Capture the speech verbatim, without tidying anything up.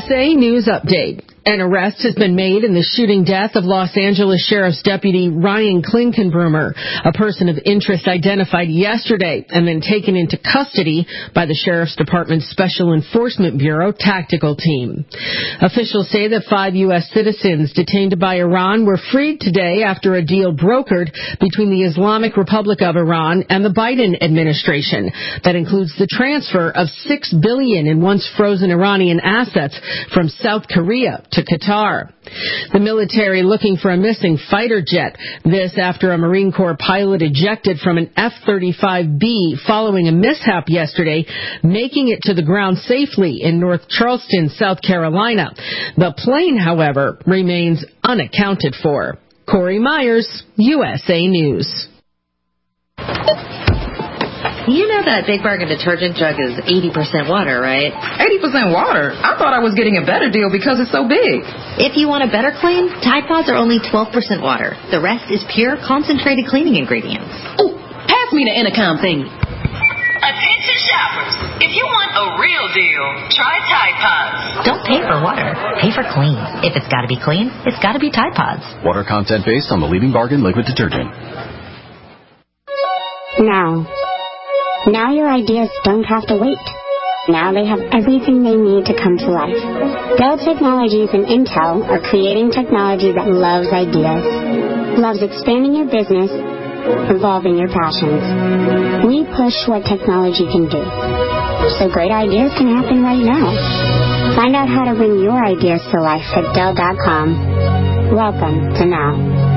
A News Update. An arrest has been made in the shooting death of Los Angeles Sheriff's Deputy Ryan Klinkenbrummer, a person of interest identified yesterday and then taken into custody by the Sheriff's Department's Special Enforcement Bureau Tactical Team. Officials say that five U S citizens detained by Iran were freed today after a deal brokered between the Islamic Republic of Iran and the Biden administration that includes the transfer of six billion dollars in once frozen Iranian assets from South Korea to Qatar. The military looking for a missing fighter jet. This after a Marine Corps pilot ejected from an F thirty-five B following a mishap yesterday, making it to the ground safely in North Charleston, South Carolina. The plane, however, remains unaccounted for. Corey Myers, U S A News. You know that Big Bargain detergent jug is eighty percent water, right? eighty percent water? I thought I was getting a better deal because it's so big. If you want a better clean, Tide Pods are only twelve percent water. The rest is pure, concentrated cleaning ingredients. Oh, pass me the intercom thing. Attention shoppers. If you want a real deal, try Tide Pods. Don't pay for water. Pay for clean. If it's got to be clean, it's got to be Tide Pods. Water content based on the leading bargain liquid detergent. Now. Now your ideas don't have to wait. Now they have everything they need to come to life. Dell Technologies and Intel are creating technology that loves ideas, loves expanding your business, evolving your passions. We push what technology can do, so great ideas can happen right now. Find out how to bring your ideas to life at Dell dot com. Welcome to Now.